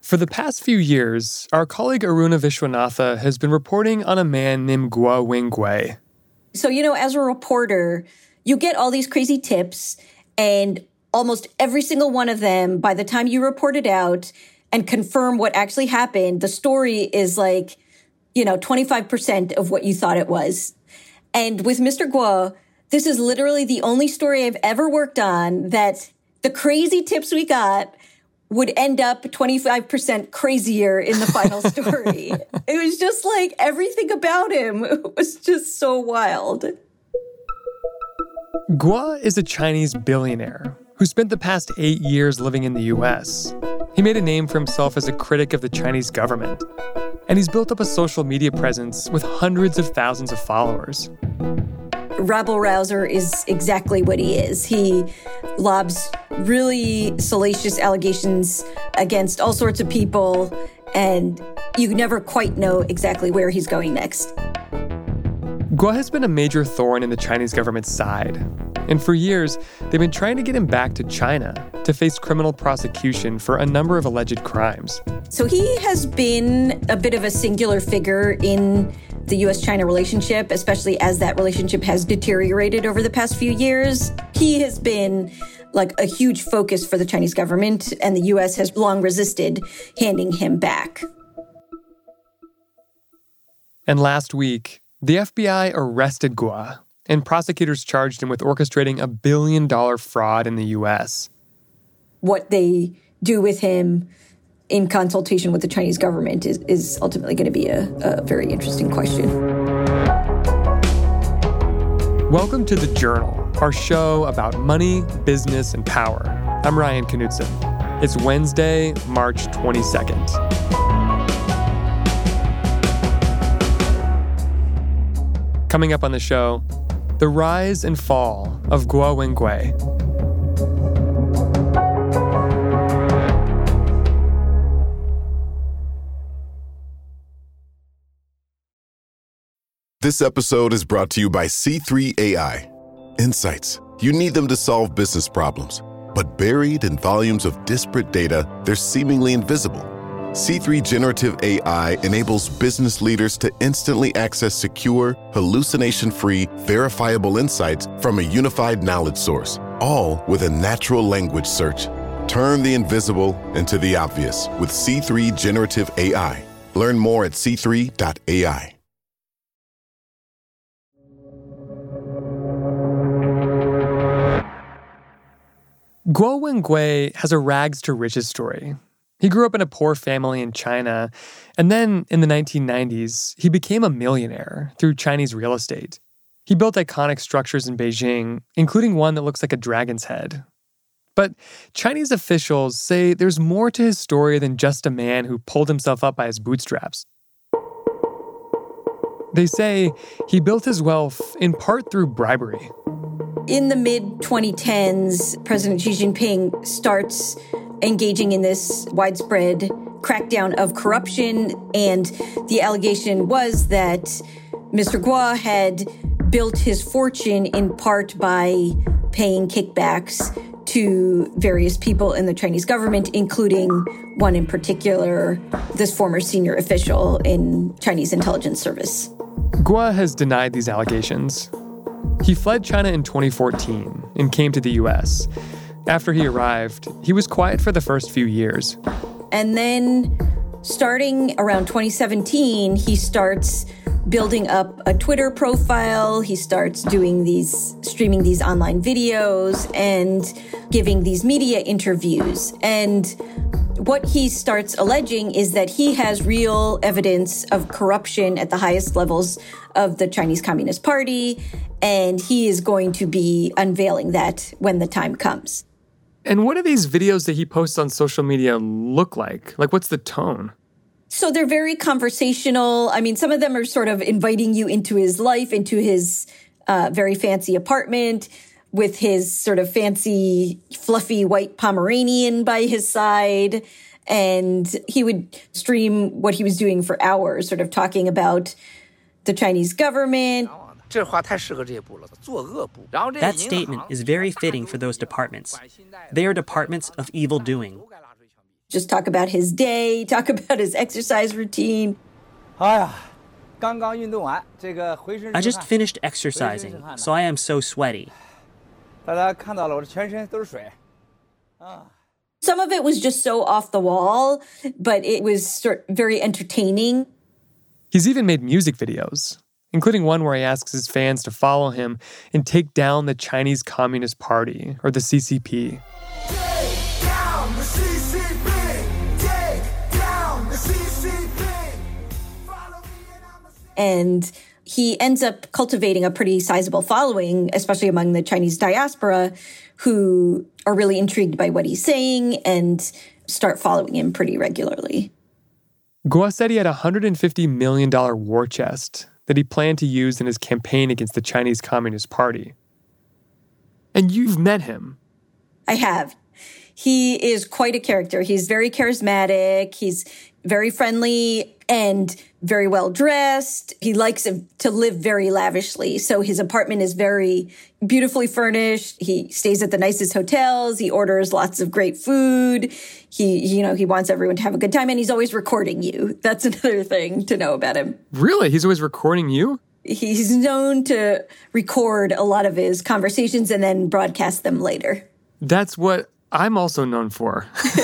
For the past few years, our colleague Aruna Vishwanatha has been reporting on a man named Guo Wengui. So, as a reporter, you get all these crazy tips, and almost every single one of them, by the time you report it out and confirm what actually happened, the story is 25% of what you thought it was. And with Mr. Guo, this is literally the only story I've ever worked on that the crazy tips we got would end up 25% crazier in the final story. It was just everything about him was just so wild. Guo is a Chinese billionaire who spent the past 8 years living in the US. He made a name for himself as a critic of the Chinese government, and he's built up a social media presence with hundreds of thousands of followers. Rabble-rouser is exactly what he is. He lobs really salacious allegations against all sorts of people, and you never quite know exactly where he's going next. Guo has been a major thorn in the Chinese government's side. And for years, they've been trying to get him back to China to face criminal prosecution for a number of alleged crimes. So he has been a bit of a singular figure in the U.S.-China relationship, especially as that relationship has deteriorated over the past few years. He has been a huge focus for the Chinese government, and the U.S. has long resisted handing him back. And last week, the FBI arrested Guo, and prosecutors charged him with orchestrating $1 billion fraud in the U.S. What they do with him in consultation with the Chinese government is ultimately going to be a very interesting question. Welcome to The Journal, our show about money, business, and power. I'm Ryan Knutson. It's Wednesday, March 22nd. Coming up on the show, the rise and fall of Guo Wengui. This episode is brought to you by C3 AI. Insights. You need them to solve business problems. But buried in volumes of disparate data, they're seemingly invisible. C3 Generative AI enables business leaders to instantly access secure, hallucination-free, verifiable insights from a unified knowledge source, all with a natural language search. Turn the invisible into the obvious with C3 Generative AI. Learn more at c3.ai. Guo Wengui has a rags-to-riches story. He grew up in a poor family in China, and then in the 1990s, he became a millionaire through Chinese real estate. He built iconic structures in Beijing, including one that looks like a dragon's head. But Chinese officials say there's more to his story than just a man who pulled himself up by his bootstraps. They say he built his wealth in part through bribery. In the mid-2010s, President Xi Jinping starts engaging in this widespread crackdown of corruption, and the allegation was that Mr. Guo had built his fortune in part by paying kickbacks to various people in the Chinese government, including one in particular, this former senior official in Chinese intelligence service. Guo has denied these allegations. He fled China in 2014 and came to the U.S. After he arrived, he was quiet for the first few years. And then, starting around 2017, he starts building up a Twitter profile. He starts streaming these online videos and giving these media interviews. And what he starts alleging is that he has real evidence of corruption at the highest levels of the Chinese Communist Party, and he is going to be unveiling that when the time comes. And what do these videos that he posts on social media look like? What's the tone? So they're very conversational. I mean, some of them are sort of inviting you into his life, into his very fancy apartment with his sort of fancy, fluffy white Pomeranian by his side. And he would stream what he was doing for hours, sort of talking about the Chinese government. That statement is very fitting for those departments. They are departments of evil doing. just talk about his day, talk about his exercise routine. I just finished exercising, so I am so sweaty. Some of it was just so off the wall, but it was very entertaining. He's even made music videos, including one where he asks his fans to follow him and take down the Chinese Communist Party, or the CCP. Take down the CCP! Take down the CCP! Follow me and I'm a... And he ends up cultivating a pretty sizable following, especially among the Chinese diaspora, who are really intrigued by what he's saying and start following him pretty regularly. Guo said he had a $150 million war chest that he planned to use in his campaign against the Chinese Communist Party. And you've met him. I have. He is quite a character. He's very charismatic. He's very friendly and very well dressed. He likes to live very lavishly. So his apartment is very beautifully furnished. He stays at the nicest hotels. He orders lots of great food. He wants everyone to have a good time, and he's always recording you. That's another thing to know about him. Really? He's always recording you? He's known to record a lot of his conversations and then broadcast them later. That's what I'm also known for.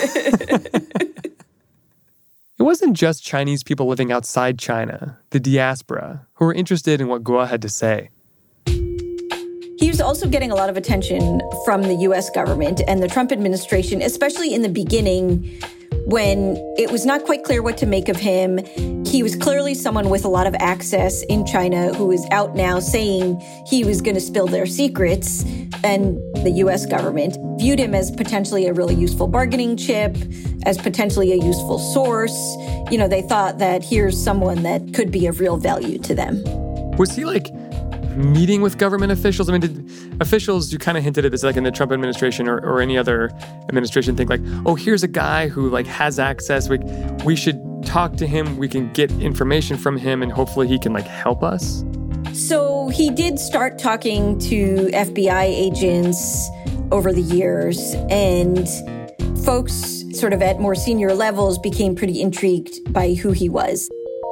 It wasn't just Chinese people living outside China, the diaspora, who were interested in what Guo had to say. He was also getting a lot of attention from the U.S. government and the Trump administration, especially in the beginning when it was not quite clear what to make of him. He was clearly someone with a lot of access in China who was out now saying he was going to spill their secrets. And the U.S. government viewed him as potentially a really useful bargaining chip, as potentially a useful source. You know, they thought that here's someone that could be of real value to them. Was he meeting with government officials? I mean, did officials, you kind of hinted at this, in the Trump administration or any other administration, think oh, here's a guy who has access. We should talk to him. We can get information from him and hopefully he can help us. So he did start talking to FBI agents over the years, and folks sort of at more senior levels became pretty intrigued by who he was.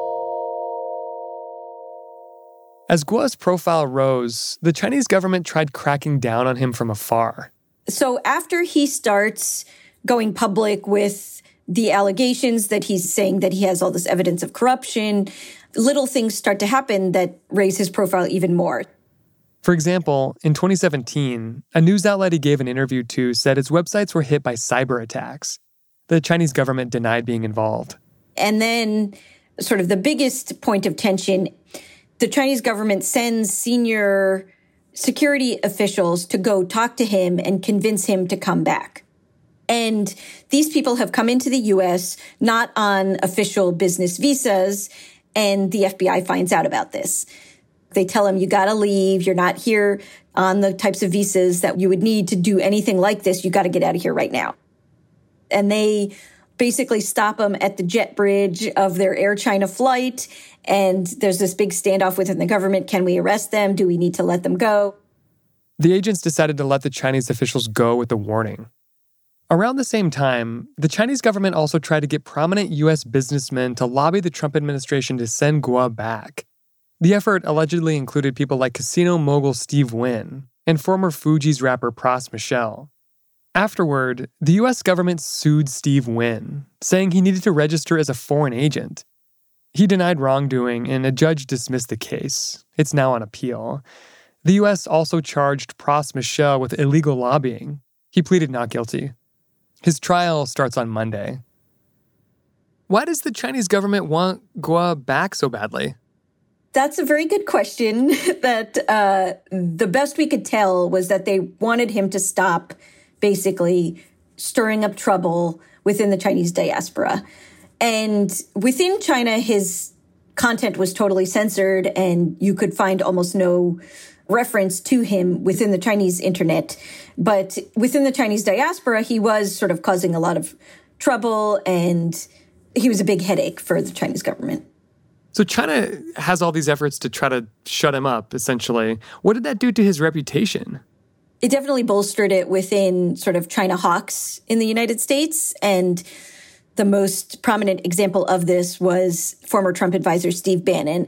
As Guo's profile rose, the Chinese government tried cracking down on him from afar. So after he starts going public with the allegations that he's saying that he has all this evidence of corruption, little things start to happen that raise his profile even more. For example, in 2017, a news outlet he gave an interview to said his websites were hit by cyber attacks. The Chinese government denied being involved. And then sort of the biggest point of tension, the Chinese government sends senior security officials to go talk to him and convince him to come back. And these people have come into the U.S. not on official business visas, and the FBI finds out about this. They tell him, you got to leave. You're not here on the types of visas that you would need to do anything like this. You got to get out of here right now. And they basically stop him at the jet bridge of their Air China flight. And there's this big standoff within the government. Can we arrest them? Do we need to let them go? The agents decided to let the Chinese officials go with a warning. Around the same time, the Chinese government also tried to get prominent U.S. businessmen to lobby the Trump administration to send Guo back. The effort allegedly included people like casino mogul Steve Wynn and former Fugees rapper Pras Michel. Afterward, the U.S. government sued Steve Wynn, saying he needed to register as a foreign agent. He denied wrongdoing, and a judge dismissed the case. It's now on appeal. The U.S. also charged Pras Michel with illegal lobbying. He pleaded not guilty. His trial starts on Monday. Why does the Chinese government want Guo back so badly? That's a very good question. That the best we could tell was that they wanted him to stop basically stirring up trouble within the Chinese diaspora. And within China, his content was totally censored, and you could find almost no reference to him within the Chinese internet. But within the Chinese diaspora, he was sort of causing a lot of trouble, and he was a big headache for the Chinese government. So China has all these efforts to try to shut him up, essentially. What did that do to his reputation? It definitely bolstered it within sort of China hawks in the United States. And The most prominent example of this was former Trump advisor Steve Bannon.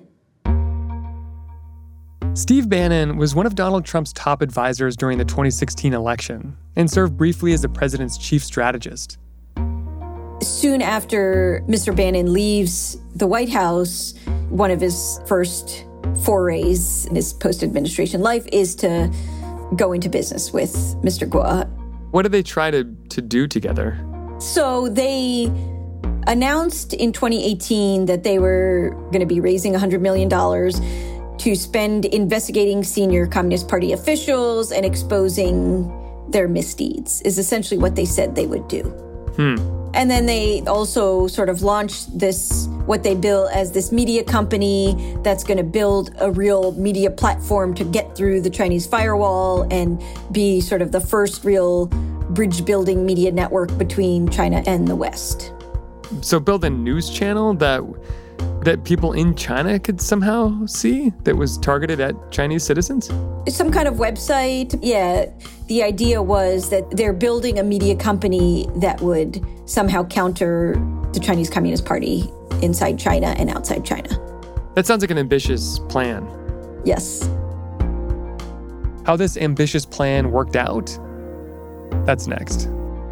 Steve Bannon was one of Donald Trump's top advisors during the 2016 election and served briefly as the president's chief strategist. Soon after Mr. Bannon leaves the White House, one of his first forays in his post-administration life is to go into business with Mr. Guo. What did they try to do together? So they announced in 2018 that they were going to be raising $100 million to spend investigating senior Communist Party officials and exposing their misdeeds, is essentially what they said they would do. And then they also sort of launched this, what they bill as this media company that's going to build a real media platform to get through the Chinese firewall and be sort of the first real bridge-building media network between China and the West. So build a news channel that people in China could somehow see that was targeted at Chinese citizens? Some kind of website. Yeah. The idea was that they're building a media company that would somehow counter the Chinese Communist Party inside China and outside China. That sounds like an ambitious plan. Yes. How this ambitious plan worked out? That's next.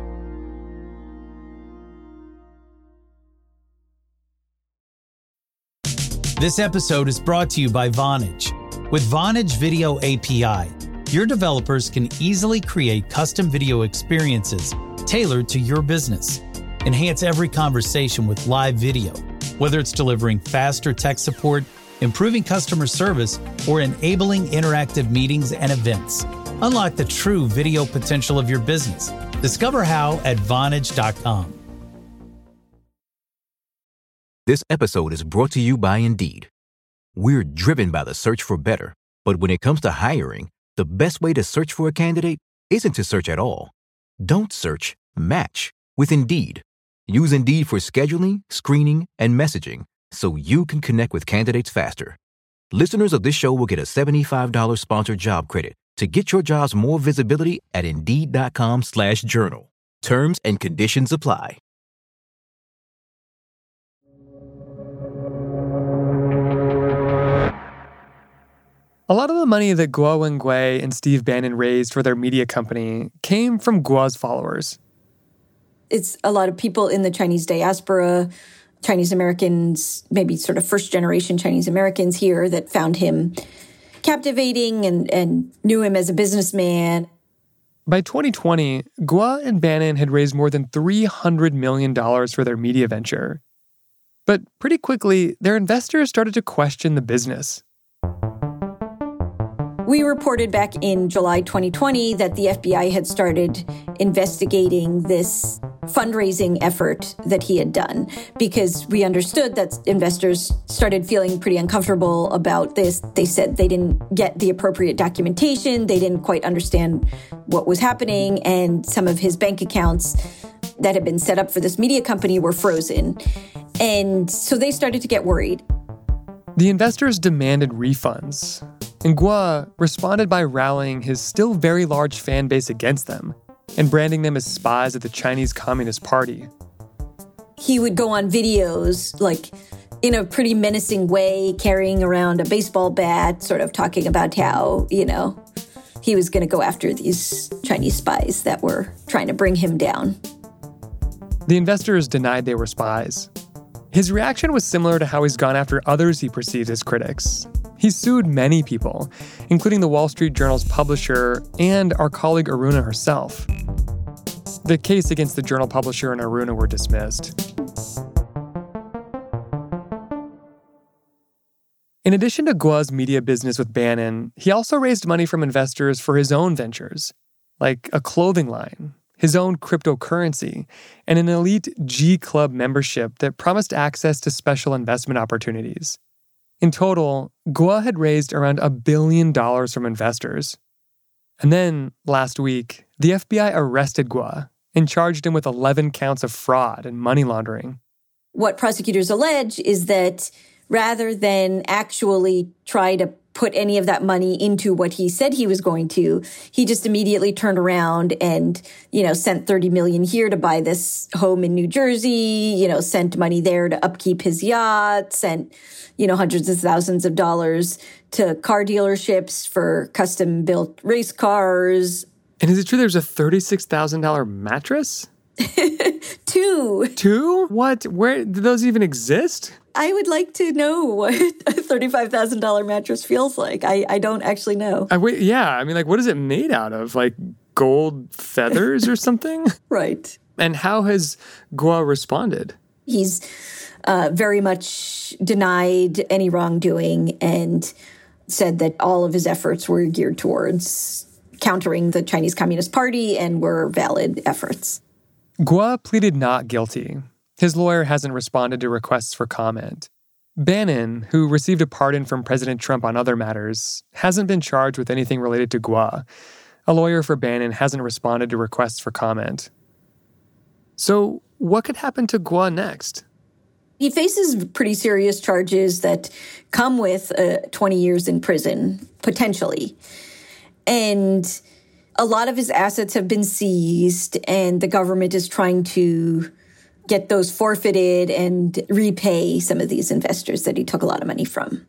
This episode is brought to you by Vonage. With Vonage Video API, your developers can easily create custom video experiences tailored to your business. Enhance every conversation with live video, whether it's delivering faster tech support, improving customer service, or enabling interactive meetings and events. Unlock the true video potential of your business. Discover how at Vonage.com. This episode is brought to you by Indeed. We're driven by the search for better, but when it comes to hiring, the best way to search for a candidate isn't to search at all. Don't search, match with Indeed. Use Indeed for scheduling, screening, and messaging so you can connect with candidates faster. Listeners of this show will get a $75 sponsored job credit to get your jobs more visibility at Indeed.com/journal. Terms and conditions apply. A lot of the money that Guo Wengui and Steve Bannon raised for their media company came from Guo's followers. It's a lot of people in the Chinese diaspora, Chinese Americans, maybe sort of first-generation Chinese Americans here that found him captivating and knew him as a businessman. By 2020, Guo and Bannon had raised more than $300 million for their media venture. But pretty quickly, their investors started to question the business. We reported back in July 2020 that the FBI had started investigating this fundraising effort that he had done because we understood that investors started feeling pretty uncomfortable about this. They said they didn't get the appropriate documentation. They didn't quite understand what was happening. And some of his bank accounts that had been set up for this media company were frozen. And so they started to get worried. The investors demanded refunds, and Guo responded by rallying his still very large fan base against them and branding them as spies of the Chinese Communist Party. He would go on videos, like in a pretty menacing way, carrying around a baseball bat, sort of talking about how, he was going to go after these Chinese spies that were trying to bring him down. The investors denied they were spies. His reaction was similar to how he's gone after others he perceived as critics. He sued many people, including the Wall Street Journal's publisher and our colleague Aruna herself. The case against the Journal publisher and Aruna were dismissed. In addition to Guo's media business with Bannon, he also raised money from investors for his own ventures, like a clothing line, his own cryptocurrency, and an elite G Club membership that promised access to special investment opportunities. In total, Guo had raised around $1 billion from investors. And then, last week, the FBI arrested Guo and charged him with 11 counts of fraud and money laundering. What prosecutors allege is that rather than actually try to put any of that money into what he said he was going to. He just immediately turned around and, sent $30 million here to buy this home in New Jersey, sent money there to upkeep his yacht, sent, hundreds of thousands of dollars to car dealerships for custom built race cars. And is it true there's a $36,000 mattress? Two. What? Where do those even exist? I would like to know what a $35,000 mattress feels like. I don't actually know. What is it made out of? Like gold feathers or something? Right. And how has Guo responded? He's very much denied any wrongdoing and said that all of his efforts were geared towards countering the Chinese Communist Party and were valid efforts. Guo pleaded not guilty. His lawyer hasn't responded to requests for comment. Bannon, who received a pardon from President Trump on other matters, hasn't been charged with anything related to Guo. A lawyer for Bannon hasn't responded to requests for comment. So, what could happen to Guo next? He faces pretty serious charges that come with 20 years in prison, potentially. And a lot of his assets have been seized, and the government is trying to get those forfeited and repay some of these investors that he took a lot of money from.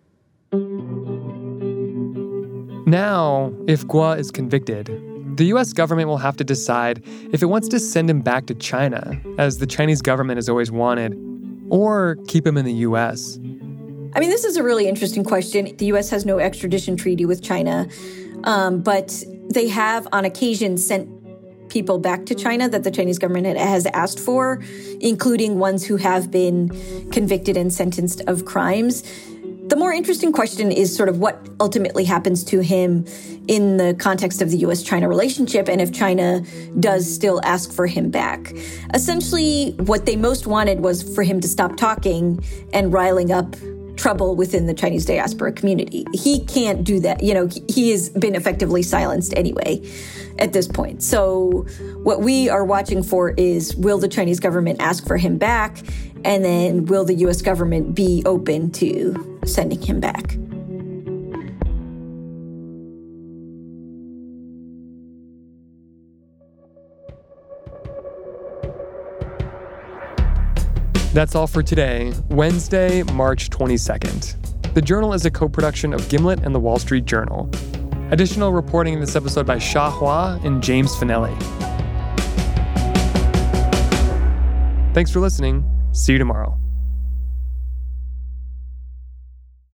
Now, if Guo is convicted, the U.S. government will have to decide if it wants to send him back to China, as the Chinese government has always wanted, or keep him in the U.S. This is a really interesting question. The U.S. has no extradition treaty with China, but they have on occasion sent people back to China that the Chinese government has asked for, including ones who have been convicted and sentenced of crimes. The more interesting question is sort of what ultimately happens to him in the context of the U.S.-China relationship and if China does still ask for him back. Essentially, what they most wanted was for him to stop talking and riling up trouble within the Chinese diaspora community. He can't do that. He has been effectively silenced anyway at this point. So what we are watching for is, will the Chinese government ask for him back? And then will the U.S. government be open to sending him back? That's all for today, Wednesday, March 22nd. The Journal is a co-production of Gimlet and The Wall Street Journal. Additional reporting in this episode by Sha Hua and James Finelli. Thanks for listening. See you tomorrow.